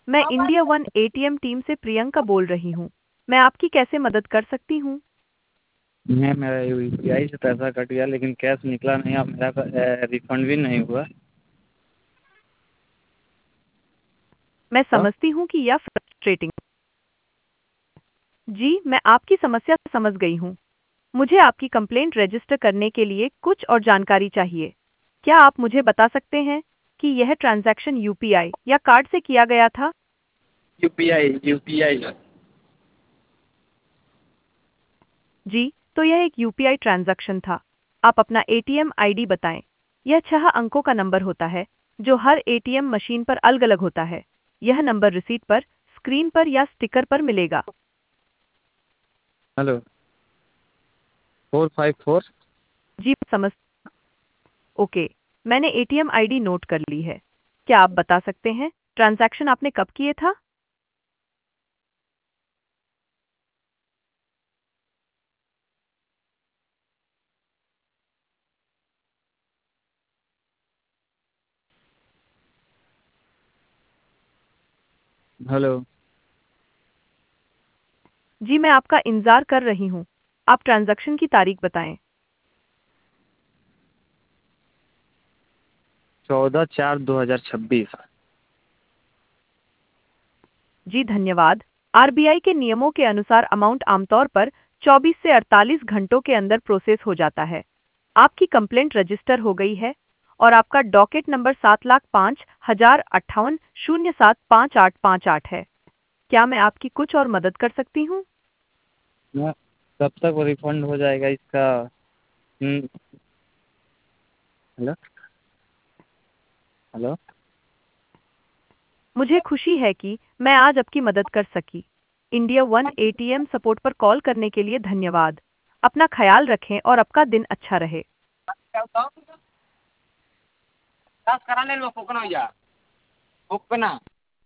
मैं India one ATM team से प्रियंका बोल रही हूँ। मैं आपकी कैसे मदद कर सकती हूँ? मेरा यूपीआई से पैसा कट गया लेकिन कैश निकला नहीं और मेरा रिफंड भी नहीं हुआ। मैं तो समझती हूँ कि यह फ्रस्ट्रेटिंग। जी, मैं आपकी समस्या समझ गई हूँ। मुझे आपकी कंप्लेंट रजिस्टर करने के लिए कुछ और जानकारी चाहिए। क्या आप मुझे बता सकते हैं कि यह ट्रांजैक्शन यूपीआई या कार्ड से किया गया था? यूपीआई। जी, तो यह एक यूपीआई ट्रांजैक्शन था। आप अपना एटीएम आईडी बताएं। यह 6 अंकों का नंबर होता है, जो हर एटीएम मशीन पर अलग-अलग होता है। यह नंबर रिसीट पर, स्क्रीन पर या स्टिकर पर मिलेगा। हेलो 454। जी, समझ। ओके, मैंने एटीएम आईडी नोट कर ली है। क्या आप बता सकते हैं ट्रांजैक्शन आपने कब किए था? हेलो जी, मैं आपका इंतजार कर रही हूँ। आप ट्रांजैक्शन की तारीख बताएं। 14/4/2026। जी, धन्यवाद। आरबीआई के नियमों के अनुसार अमाउंट आमतौर पर 24 से 48 घंटों के अंदर प्रोसेस हो जाता है। आपकी कंप्लेंट रजिस्टर हो गई है और आपका डॉकेट नंबर 7,05,058,075858 है। क्या मैं आपकी कुछ और मदद कर सकती हूँ? मैं कब तक वो रिफंड हो जाएगा इसका? हम्म, हेलो हेलो। मुझे खुशी है कि मैं आज आपकी मदद कर सकी। इंडिया वन एटीएम सपोर्ट पर कॉल करने के लिए धन्यवाद। अपना ख्याल रखें और आपका दिन अच्छा रहे। करा ले लो कोकना या कोकना।